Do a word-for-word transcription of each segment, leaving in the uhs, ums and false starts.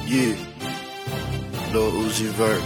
Yeah, Lil Uzi Vert.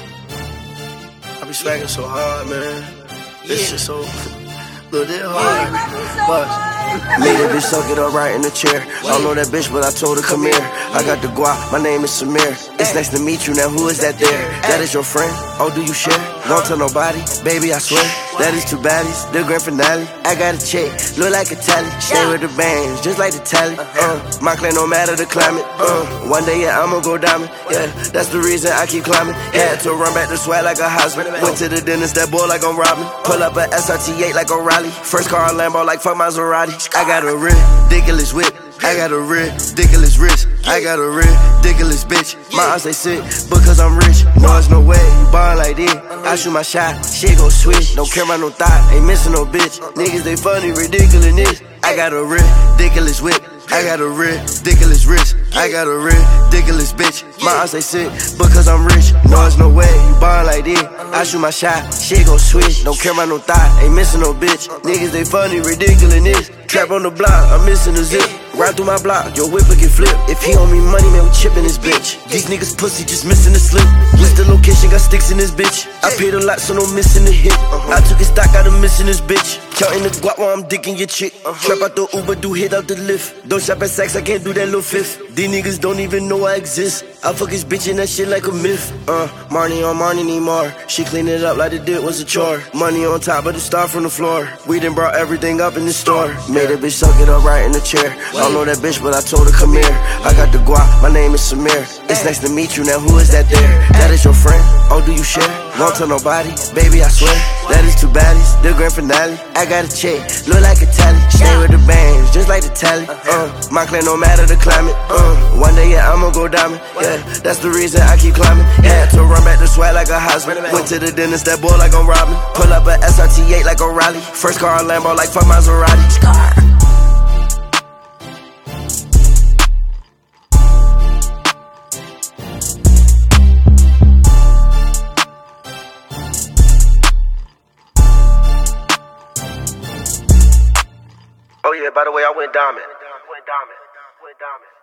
I be smacking so hard, man. This shit so little bit hard. But made that bitch suck it up right in the chair. I don't know that bitch, but I told her come here. I got the guap, my name is Samir. It's nice to meet you, now who is that there? That is your friend? Oh, do you share? Don't tell nobody, baby, I swear. That is two baddies, the grand finale. I got a check, look like a tally. Stay with the bands, just like the tally. Uh, my clan no matter the climate. Uh, one day, yeah, I'ma go diamond. Yeah, that's the reason I keep climbing. Had to run back to swag like a husband. Went to the dentist, that boy like I'm robbing. Pull up a S R T eight like O'Reilly. First car Lambo like fuck Maserati. I got a ridiculous whip. I got a ridiculous wrist. I got a ridiculous bitch. My eyes they sick because I'm rich. No, there's no way you ball like this. I shoot my shot, shit gon' switch. Don't care about no thought, ain't missing no bitch. Niggas they funny, ridiculous. I got a ridiculous whip. I got a ridiculous wrist. I got a ridiculous bitch. My eyes they sick because I'm rich. No, there's no way you ball like this. I shoot my shot, shit gon' switch. Don't care about no thought, ain't missing no bitch. Niggas they funny, ridiculous. Trap on the block, I'm missing a zip. Ride through my block, your whip can flip. If he owe me money, man, we chippin' this bitch. These niggas pussy just missing the slip. What's the location, got sticks in this bitch. I paid a lot, so no missing the hit. I took a stock, got him missing this bitch. Counting the guap while I'm dicking your chick. Trap out the Uber, do hit out the lift. Don't shop at Saks, I can't do that little fifth. These niggas don't even know I exist. I fuck his bitch and that shit like a myth. Uh, Marnie on Marnie anymore. She clean it up like the dick was a chore. Money on top, but it start from the floor. We done brought everything up in the store. Made that bitch suck it up right in the chair. I don't know that bitch, but I told her come here. I got the guap, my name is Samir. It's nice to meet you, now who is that there? That is your friend? Oh, do you share? Don't tell nobody, baby, I swear. That is two baddies, the grand finale. I got a check, look like a tally. Stay with the bands, just like the tally. Uh, my clan no matter the climate. Uh, one day, yeah, I'ma go diamond. Yeah, that's the reason I keep climbing. Had to run back to swag like a husband. Went to the dentist, that boy like I'm robbing. Pull up a S R T eight like O'Reilly. First car Lambo like fuck Maserati. Scar. Oh yeah, by the way, I went diamond. Went diamond. Went diamond.